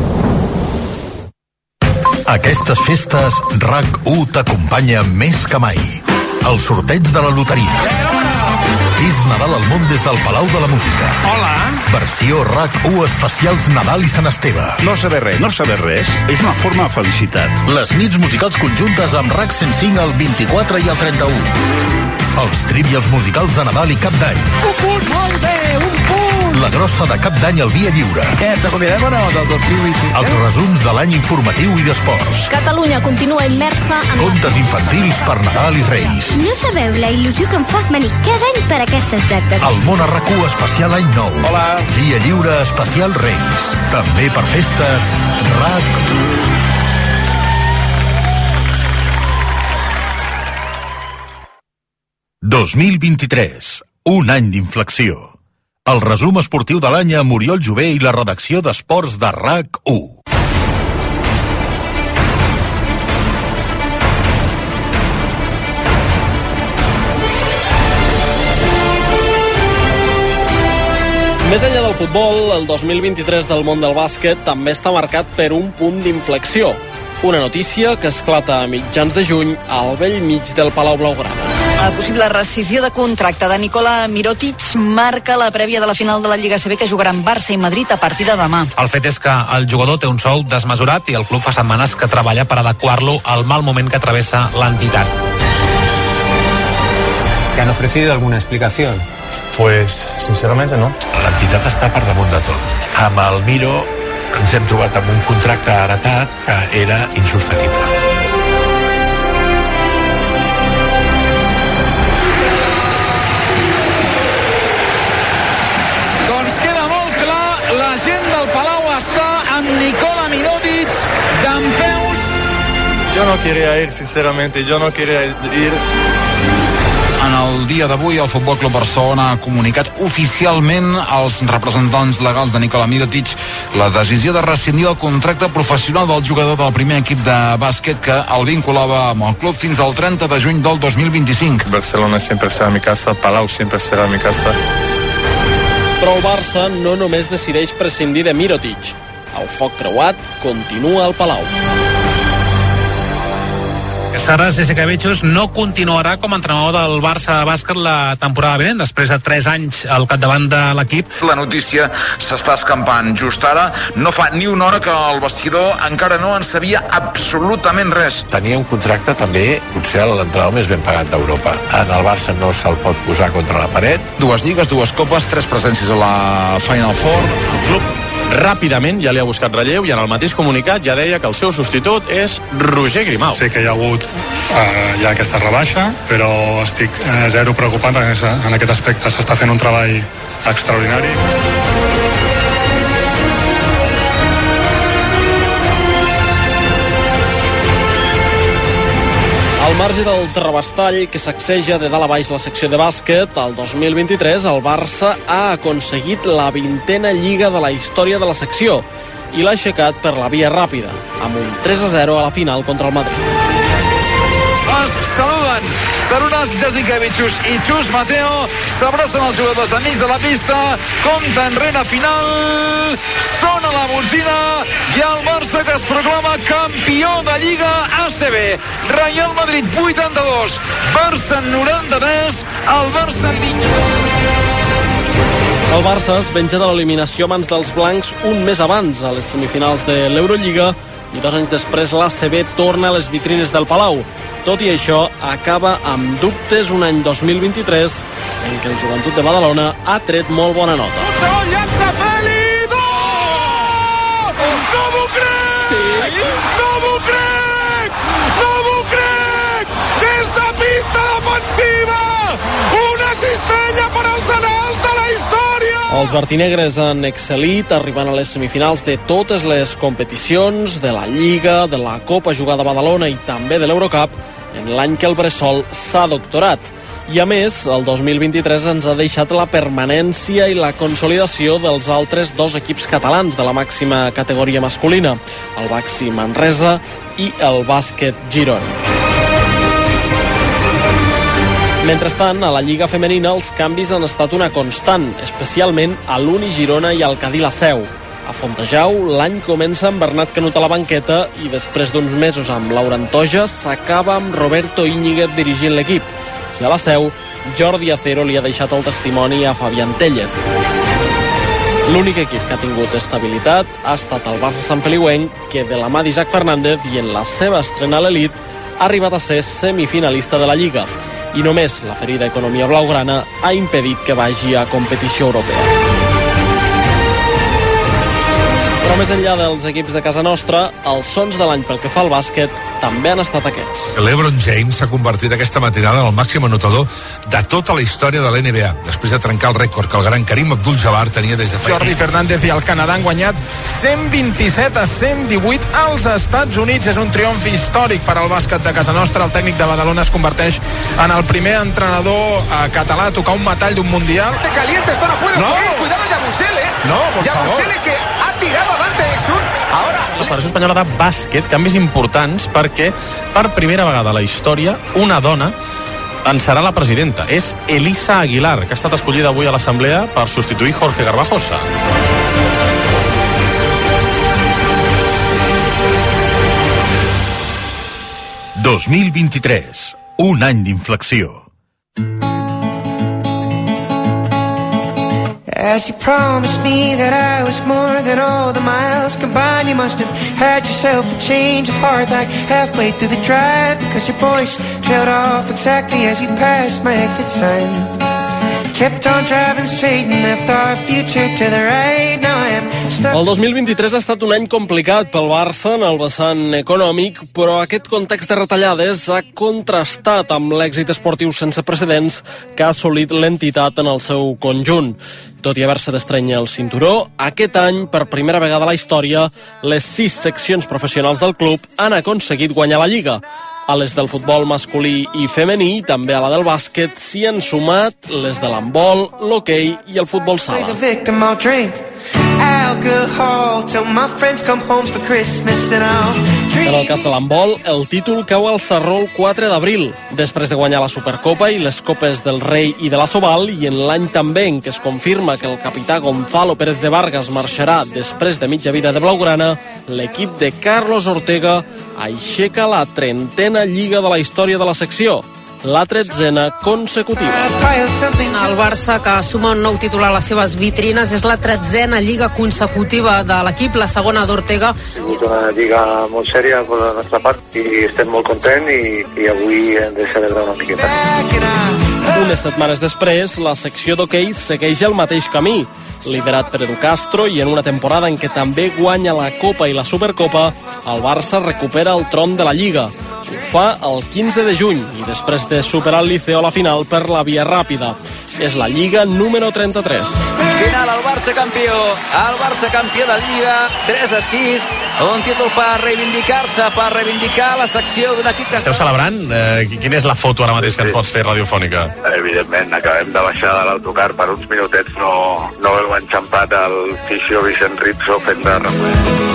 Aquestes festes, RAC1 t'acompanya més que mai. El sorteig de la loteria. Vis Nadal al món des del Palau de la Música. Hola. Versió RAC1 especials Nadal i Sant Esteve. No saber res és una forma de felicitat. Les nits musicals conjuntes amb RAC 105 el 24 i el 31. Els trivials musicals de Nadal i Cap d'Any. Un punt, molt bé, un punt. La grossa de Cap d'Any al Via Lliure. Què, ens acomiadem o no del 2020? Els resums de l'any informatiu i d'esports. Catalunya continua immersa en... Contes infantils per Nadal i Reis. No sabeu la il·lusió que em fa venir cada any per aquestes dates. El món a RAC1 especial any nou. Hola. Via Lliure especial Reis. També per festes RAC1. ...2023, un any d'inflexió. El resum esportiu de l'any amb Oriol Jové i la redacció d'Esports de RAC1. Més enllà del futbol, el 2023 del món del bàsquet també està marcat per un punt d'inflexió. Una notícia que esclata a mitjans de juny al bell mig del Palau Blaugrana. La possible rescisió de contracte de Nikola Mirotic marca la prèvia de la final de la Lliga ACB que jugaran Barça i Madrid a partir de demà. El fet és que el jugador té un sou desmesurat i el club fa setmanes que treballa per adequar-lo al mal moment que travessa l'entitat. ¿Te han ofrecido alguna explicación? Pues, sinceramente, no. L'entitat està per damunt de tot. Amb el Miro ens hem trobat amb un contracte heretat que era insostenible. Doncs queda molt clar, la gent del Palau està amb Nikola Mirotic dempeus. Yo no quería ir, sinceramente, yo no quería ir. En el dia d'avui, el Futbol Club Barcelona ha comunicat oficialment als representants legals de Nikola Mirotic la decisió de rescindir el contracte professional del jugador del primer equip de bàsquet que el vinculava amb el club fins al 30 de juny del 2025. Barcelona siempre será mi casa, Palau siempre será mi casa. Però el Barça no només decideix prescindir de Mirotic. El foc creuat continua al Palau. Sara Jasikevičius no continuarà com a entrenador del Barça de bàsquet la temporada vinent, després de 3 anys al capdavant de l'equip. La notícia s'està escampant just ara. No fa ni una hora que el vestidor encara no en sabia absolutament res. Tenia un contracte també, potser l'entrenador més ben pagat d'Europa. En el Barça no se'l pot posar contra la paret. 2 lligues, 2 copes, 3 presències a la Final Four. El club ràpidament ja li ha buscat relleu i en el mateix comunicat ja deia que el seu substitut és Roger Grimau. Sé que hi ha hagut ja aquesta rebaixa, però estic zero preocupat en aquest aspecte. S'està fent un treball extraordinari. Al marge del terrabastall que sacseja de dalt a baix la secció de bàsquet, el 2023 el Barça ha aconseguit la 20ª lliga de la història de la secció i l'ha aixecat per la via ràpida, amb un 3-0 a la final contra el Madrid. Es saluden Sarunas Jasikevičius i Chus Mateo, s'abracen els jugadors amics de la pista, compta enrere final, sona la bocina i el Barça que es proclama campió de Lliga ACB. Real Madrid 82, Barça 93, el Barça El Barça es venja de l'eliminació a mans dels blancs un mes abans, a les semifinals de l'Eurolliga, i 2 anys després l'ACB torna a les vitrines del Palau. Tot i això, acaba amb dubtes un any 2023 en què el Joventut de Badalona ha tret molt bona nota. Un segon llança Feli! No m'ho crec! Sí? No m'ho crec! No m'ho crec! Des de pista defensiva! Una cistella per als anals de la història! Els vertinegres han excel·lit, arribant a les semifinals de totes les competicions, de la Lliga, de la Copa jugada a Badalona i també de l'Eurocup, en l'any que el Bressol s'ha doctorat. I a més, el 2023 ens ha deixat la permanència i la consolidació dels altres 2 equips catalans de la màxima categoria masculina, el Baxi Manresa i el Bàsquet Girona. Mentrestant, a la Lliga Femenina els canvis han estat una constant, especialment a l'Uni Girona i al Cadí la Seu. A Fontejau, l'any comença amb Bernat Canut a la banqueta i després d'uns mesos amb Laura Antoja s'acaba amb Roberto Íñiguez dirigint l'equip. I a la Seu, Jordi Acero li ha deixat el testimoni a Fabián Tellez. L'únic equip que ha tingut estabilitat ha estat el Barça Sant Feliuenc, que de la mà d'Isaac Fernández i en la seva estrena a l'elit ha arribat a ser semifinalista de la Lliga. i només la ferida economia blaugrana ha impedit que vagi a competició europea. Però més enllà dels equips de casa nostra, els sons de l'any pel que fa al bàsquet també han estat aquests. LeBron James s'ha convertit aquesta matinada en el màxim anotador de tota la història de l'NBA, després de trencar el rècord que el gran Karim Abdul-Jabbar tenia des de fa... Jordi Fernández i el Canadà han guanyat 127-118 als Estats Units. És un triomf històric per al bàsquet de casa nostra. El tècnic de Badalona es converteix en el primer entrenador català a tocar un metall d'un mundial. Caliente, esto no puede ocurrir. Cuidado Yabusele. No, por favor. Yabusele que ha tirado adelante Exun. Ahora... La Federació Espanyola de Bàsquet, canvis importants perquè per primera vegada a la història una dona en serà la presidenta. És Elisa Aguilar, que ha estat escollida avui a l'Assemblea per substituir Jorge Garbajosa. «2023, un any d'inflexió». As you promised me that I was more than all the miles combined, you must have had yourself a change of heart like halfway through the drive, because your voice trailed off exactly as you passed my exit sign. Kept on driving straight and left our future to the right. Now I am stuck. El 2023 ha estat un any complicat pel Barça en el vessant econòmic, però aquest context de retallades ha contrastat amb l'èxit esportiu sense precedents que ha assolit l'entitat en el seu conjunt. Tot i haver-se d'estrenyar el cinturó, aquest any, per primera vegada a la història, les 6 seccions professionals del club han aconseguit guanyar la Lliga. A les del futbol masculí i femení, també a la del bàsquet, s'hi han sumat les de l'handbol, l'hoquei i el futbol sala. En el cas de l'handbol, el títol cau al Sarró el 4 d'abril, després de guanyar la Supercopa i les Copes del Rei i de la Sobal, i en l'any també en què es confirma que el capità Gonzalo Pérez de Vargas marxarà després de mitja vida de blaugrana, l'equip de Carlos Ortega aixeca la 30a Lliga de la història de la secció, la 13a consecutiva. El Barça, que suma un nou titular a les seves vitrines, és la 13a Lliga consecutiva de l'equip, la segona d'Ortega. És una lliga molt sèria per la nostra part i estem molt contents i avui hem de celebrar una miqueta. Unes setmanes després, la secció d'hoquei segueix el mateix camí. Liderat per Edu Castro i en una temporada en què també guanya la Copa i la Supercopa, el Barça recupera el tron de la Lliga. Ho fa el 15 de juny i després de superar el Liceo a la final per la via ràpida. És la Lliga número 33. Final, el Barça campió de Lliga, 3-6, un títol per reivindicar-se, per reivindicar la secció d'un equip que... Esteu celebrant? Quina és la foto ara mateix que ens pots fer radiofònica? Evidentment, acabem de baixar de l'autocar per uns minutets, no heu enxampat el fisio Vicent Rizzo fent de remuller.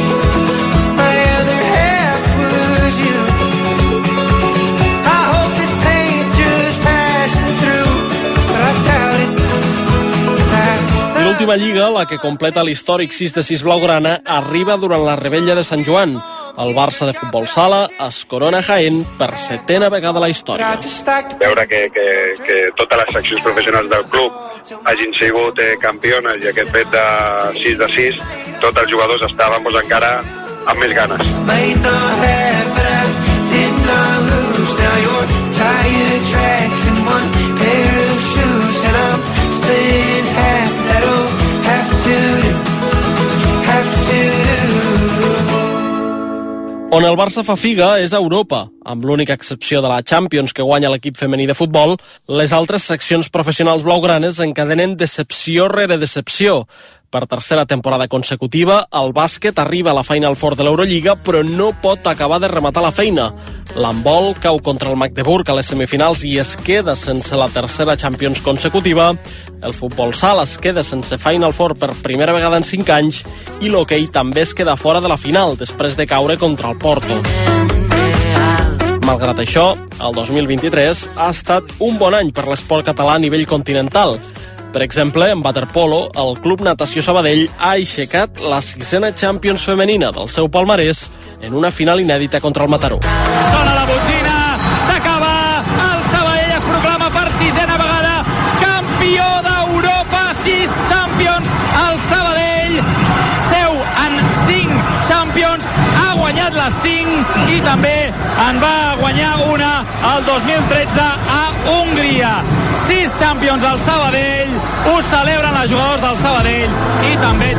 L'última Lliga, la que completa l'històric 6-6 blaugrana, arriba durant la rebella de Sant Joan. El Barça de futbol sala es corona a Jaén per 7a vegada a la història. Veure que totes les seccions professionals del club hagin sigut campiones i aquest fet de 6-6, tots els jugadors estàvem encara amb més ganes. On el Barça fa figa és a Europa. Amb l'única excepció de la Champions que guanya l'equip femení de futbol, les altres seccions professionals blaugranes encadenen decepció rere decepció. Per tercera temporada consecutiva, el bàsquet arriba a la Final Four de l'Eurolliga, però no pot acabar de rematar la feina. L'handbol cau contra el Magdeburg a les semifinals i es queda sense la tercera Champions consecutiva. El futbol sala es queda sense Final Four per primera vegada en 5 anys i l'hoquei també es queda fora de la final després de caure contra el Porto. Malgrat això, el 2023 ha estat un bon any per l'esport català a nivell continental. Per exemple, en waterpolo, el Club Natació Sabadell ha aixecat la 6a Champions femenina del seu palmarès en una final inèdita contra el Mataró. Sona la botxina, s'acaba, el Sabadell es proclama per 6a vegada campió d'Europa, 6 Champions, el Sabadell seu en 5 Champions, ha guanyat les 5 i i també en va guanyar una el 2013 a Hongria. 6 Champions al Sabadell, ho celebren els jugadors del Sabadell i també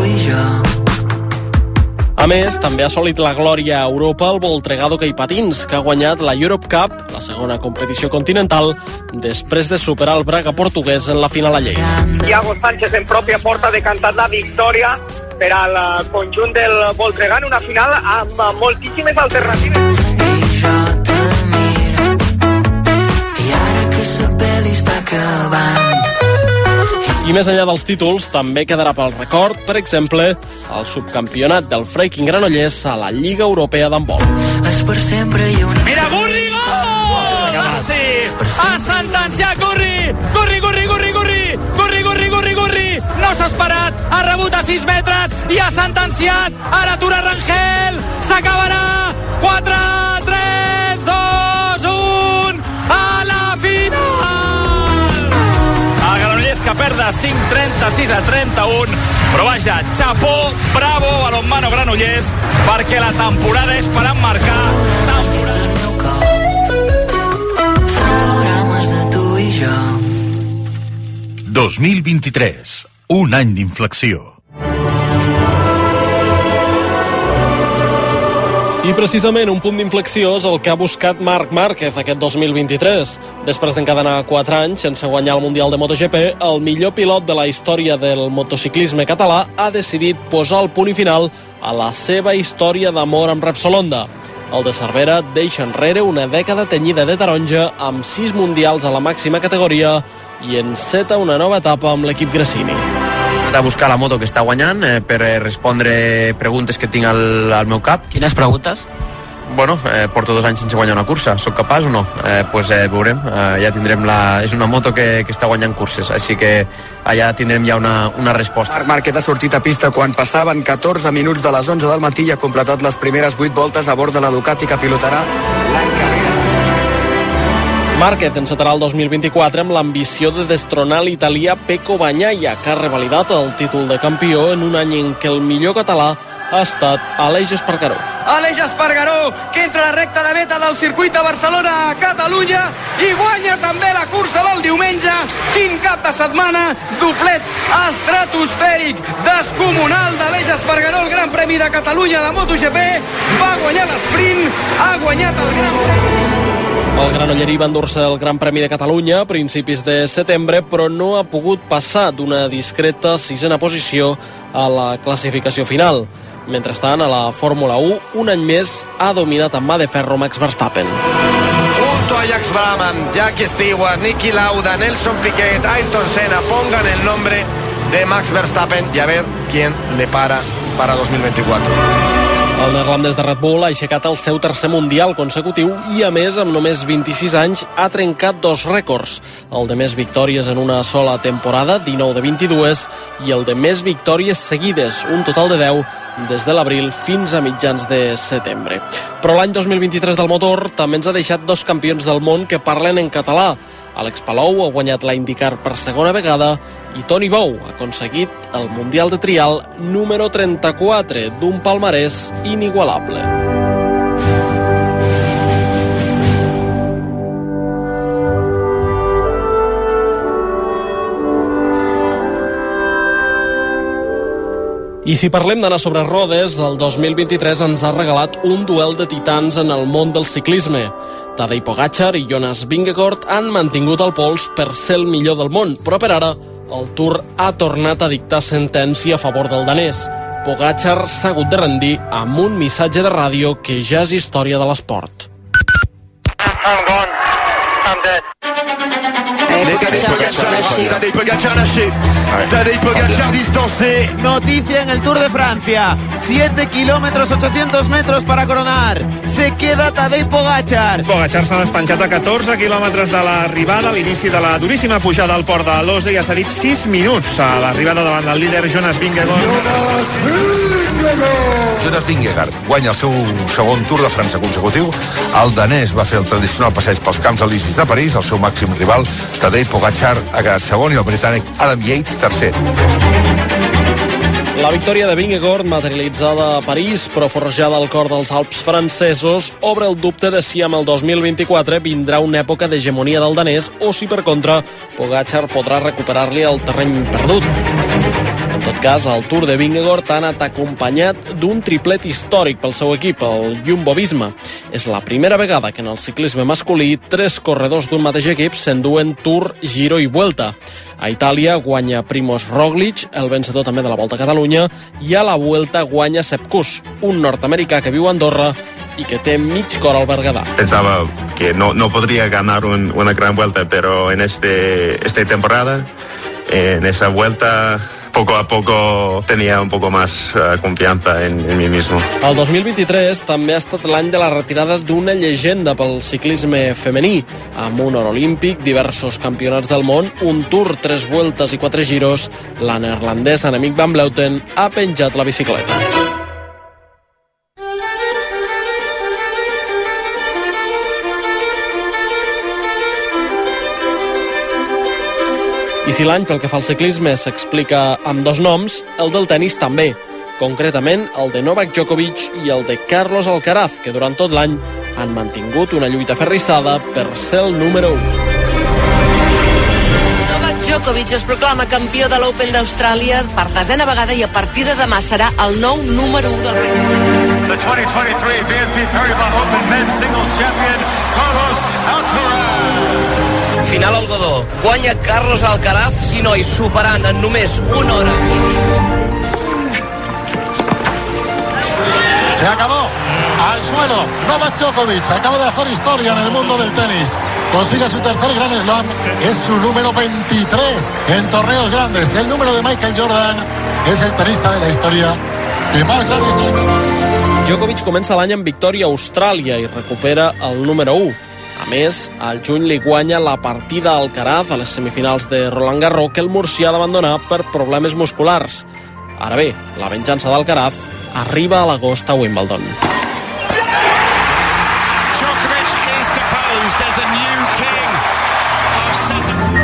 A més, també ha assolit la glòria a Europa el Voltregà d'hoquei patins, que ha guanyat la Europe Cup, la segona competició continental, després de superar el Braga portuguès en la final a Lleida. Iago Sánchez en pròpia porta ha decantat la victòria per al conjunt del Voltregà en una final amb moltíssimes alternatives. I més enllà dels títols, també quedarà pel record, per exemple, el subcampionat del Freiking Granollers a la Lliga Europea d'handbol. Mira, Gurri, gol! Sí, ha sentenciat Gurri! Gurri! No s'ha esperat, ha rebut a 6 metres i ha sentenciat. Ara atura Rangel, s'acabarà. 4, 3, 2, 1, a la final! El Granollers que perd de 5-36 a 31, però vaja, xapó, bravo, balonmano Granollers, perquè la temporada és per emmarcar. 2023, un any d'inflexió. I precisament un punt d'inflexió és el que ha buscat Marc Márquez aquest 2023. Després d'encadenar 4 anys sense guanyar el Mundial de MotoGP, el millor pilot de la història del motociclisme català ha decidit posar el punt i final a la seva història d'amor amb Repsol Honda. El de Cervera deixa enrere una dècada tenyida de taronja amb 6 mundials a la màxima categoria i enceta una nova etapa amb l'equip Gresini. A buscar la moto que està guanyant per respondre preguntes que tinc al meu cap. Quines preguntes? Bueno, porto 2 anys sense guanyar una cursa. Soc capaç o no? Pues veurem. Ja tindrem és una moto que està guanyant curses, així que allà tindrem ja una resposta. Marc Márquez ha sortit a pista quan passaven 14 minuts de les 11 del matí i ha completat les primeres 8 voltes a bord de la Ducati que pilotarà l'any que ve. Márquez encetarà el 2024 amb l'ambició de destronar l'italià Pecco Bagnaia, que ha revalidat el títol de campió en un any en què el millor català ha estat Aleix Espargaró. Aleix Espargaró, que entra a la recta de meta del circuit de Barcelona a Catalunya i guanya també la cursa del diumenge. Quin cap de setmana, doblet estratosfèric, descomunal d'Aleix Espargaró, el Gran Premi de Catalunya de MotoGP, va guanyar l'esprint, ha guanyat el Gran Premi. El granollerí va endur-se el Gran Premi de Catalunya a principis de setembre, però no ha pogut passar d'una discreta 6a posició a la classificació final. Mentrestant, a la Fórmula 1, un any més, ha dominat amb mà de ferro Max Verstappen. Junto a Jax Brabham, Jackie Stewart, Niki Lauda, Nelson Piquet, Ayrton Senna, pongan el nombre de Max Verstappen y a ver quién le para 2024. El neerlandès de Red Bull ha aixecat el seu tercer mundial consecutiu i, a més, amb només 26 anys, ha trencat 2 rècords. El de més victòries en una sola temporada, 19 de 22, i el de més victòries seguides, un total de 10, des de l'abril fins a mitjans de setembre. Però l'any 2023 del motor també ens ha deixat 2 campions del món que parlen en català. Àlex Palou ha guanyat la IndyCar per segona vegada i Toni Bou ha aconseguit el Mundial de Trial número 34 d'un palmarès inigualable. I si parlem d'anar sobre rodes, el 2023 ens ha regalat un duel de titans en el món del ciclisme. Tadej Pogačar i Jonas Vingegaard han mantingut el pols per ser el millor del món, però per ara el Tour ha tornat a dictar sentència a favor del danès. Pogačar s'ha hagut de rendir amb un missatge de ràdio que ja és història de l'esport. I'm gone. I'm dead. Tadej Pogačar lâché. Tadej Pogačar distancé. Noticia en el Tour de Francia. 7 kilómetros, 800 metros para coronar. Se queda Tadej Pogačar. Pogačar s'ha despenjat a 14 quilòmetres de l'arribada, a l'inici de la duríssima pujada al port de Losa, i ha cedit 6 minuts a l'arribada davant del líder Jonas Vingegaard. Jonas Vingegaard guanya el seu segon Tour de França consecutiu. El danès va fer el tradicional passeig pels Camps Elisis de París. El seu màxim rival, Tadej Pogačar, ha quedat segon, i el britànic Adam Yates tercer. La victòria de Vingegaard, materialitzada a París però forjada al cor dels Alps francesos, obre el dubte de si amb el 2024 vindrà una època d'hegemonia del danès o si per contra Pogačar podrà recuperar-li el terreny perdut. En tot cas, el Tour de Vingegaard ha anat acompanyat d'un triplet històric pel seu equip, el Jumbo-Visma. És la primera vegada que en el ciclisme masculí 3 corredors d'un mateix equip s'enduen Tour, Giro i Vuelta. A Itàlia guanya Primož Roglič, el vencedor també de la Volta a Catalunya, i a la Vuelta guanya Sepp Kuss, un nord-americà que viu a Andorra y que té mig cor al Berguedà. Pensaba que no podría ganar una gran vuelta, pero en esta temporada, en esa vuelta, poco a poco tenía un poco más confianza en mí mismo. El 2023 també ha estat l'any de la retirada d'una llegenda pel ciclisme femení, amb un or olímpic, diversos campionats del món, un Tour, 3 vueltes i 4 giros. La neerlandesa Annemiek van Vleuten ha penjat la bicicleta. I si l'any pel que fa al ciclisme s'explica amb 2 noms, el del tenis també. Concretament, el de Novak Djokovic i el de Carlos Alcaraz, que durant tot l'any han mantingut una lluita ferrissada per ser el número 1. Novak Djokovic es proclama campió de l'Open d'Austràlia per 10ª vegada i a partir de demà serà el nou número 1 del Regne. The 2023 BNP Paribas Open Men's Singles Champion, Carlos Alcaraz. Final al Godó. Guanya Carlos Alcaraz, si no, i superant en només 1 hora. Se acabó. Al suelo. Novak Djokovic acaba de hacer historia en el mundo del tenis. Consigue su tercer Grand Slam. Es su número 23 en torneos grandes. El número de Michael Jordan. Es el tenista de la historia que más grandes es. Djokovic comença l'any amb victòria a Austràlia i recupera el número 1. A més, al juny li guanya la partida a Alcaraz a les semifinals de Roland Garros, que el murcià ha d'abandonar per problemes musculars. Ara bé, la venjança d'Alcaraz arriba a l'agost a Wimbledon. Djokovic is deposed as a new king of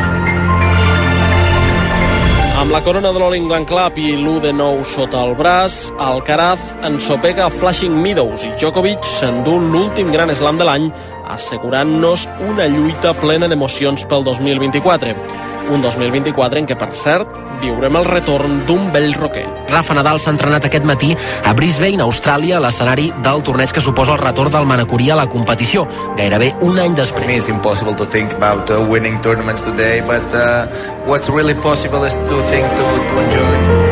Amb la corona de l'All England Club i l'1-9 sota el braç, Alcaraz ensopega a Flushing Meadows i Djokovic s'endú l'últim gran slam de l'any, assegurant-nos una lluita plena d'emocions pel 2024. Un 2024 en què, per cert, viurem el retorn d'un vell roquer. Rafa Nadal s'ha entrenat aquest matí a Brisbane, Austràlia, a l'escenari del torneig que suposa el retorn del manacorí a la competició, gairebé un any després. It's impossible to think about winning tournaments today, but what's really possible is to think to enjoy.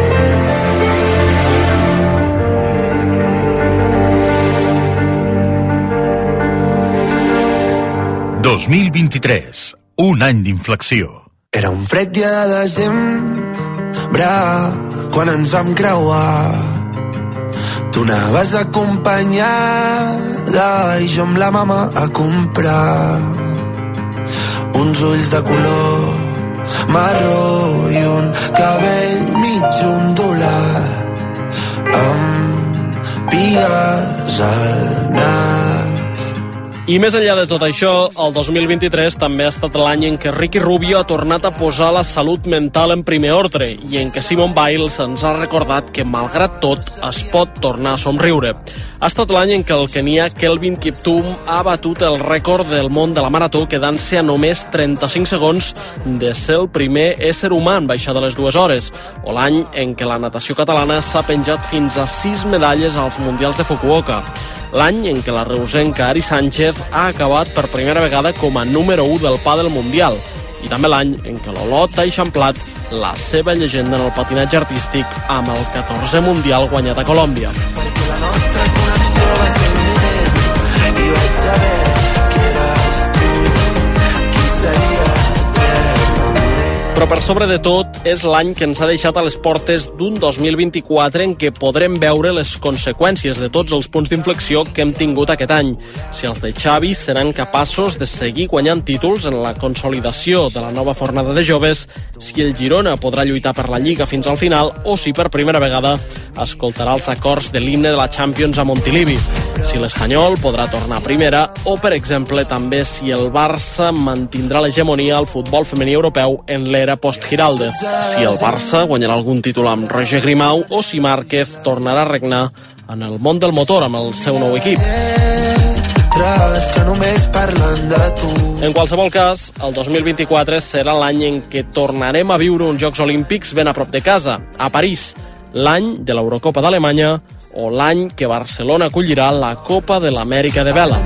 2023, un any d'inflexió. Era un fred dia de desembre quan ens vam creuar. Tu anaves acompanyada i jo amb la mama a comprar uns ulls de color marró i un cabell mig ondulat amb pigues al nas. I més enllà de tot això, el 2023 també ha estat l'any en què Ricky Rubio ha tornat a posar la salut mental en primer ordre i en què Simone Biles ens ha recordat que, malgrat tot, es pot tornar a somriure. Ha estat l'any en què el kenià Kelvin Kiptum ha batut el rècord del món de la marató, quedant-se a només 35 segons de ser el primer ésser humà en baixar de les 2 hores, o l'any en què la natació catalana s'ha penjat fins a 6 medalles als Mundials de Fukuoka. L'any en què la reusenca Ari Sánchez ha acabat per primera vegada com a número 1 del pàdel mundial, i també l'any en què l'Olot ha eixamplat la seva llegenda en el patinatge artístic amb el 14è mundial guanyat a Colòmbia. Perquè la nostra connexió va ser imminent i vaig saber que eres tu qui seria. Però per sobre de tot, és l'any que ens ha deixat a les portes d'un 2024 en què podrem veure les conseqüències de tots els punts d'inflexió que hem tingut aquest any. Si els de Xavi seran capaços de seguir guanyant títols en la consolidació de la nova fornada de joves, si el Girona podrà lluitar per la Lliga fins al final o si per primera vegada escoltarà els acords de l'himne de la Champions a Montilivi, si l'Espanyol podrà tornar a primera o, per exemple, també si el Barça mantindrà l'hegemonia al futbol femení europeu en l'era l'era post-Giraldez, si el Barça guanyarà algun títol amb Roger Grimau o si Márquez tornarà a regnar en el món del motor amb el seu nou equip. Que només parlen de tu. En qualsevol cas, el 2024 serà l'any en què tornarem a viure uns Jocs Olímpics ben a prop de casa, a París, l'any de l'Eurocopa d'Alemanya o l'any que Barcelona acollirà la Copa de l'Amèrica de Vela.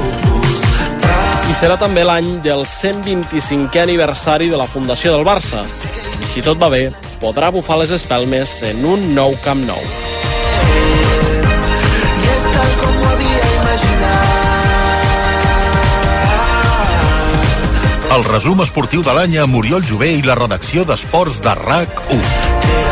I serà també l'any del 125è aniversari de la fundació del Barça. I si tot va bé, podrà bufar les espelmes en un nou Camp Nou. I és tal com ho havia imaginat. El resum esportiu de l'any amb Oriol Jové i la redacció d'Esports de RAC1.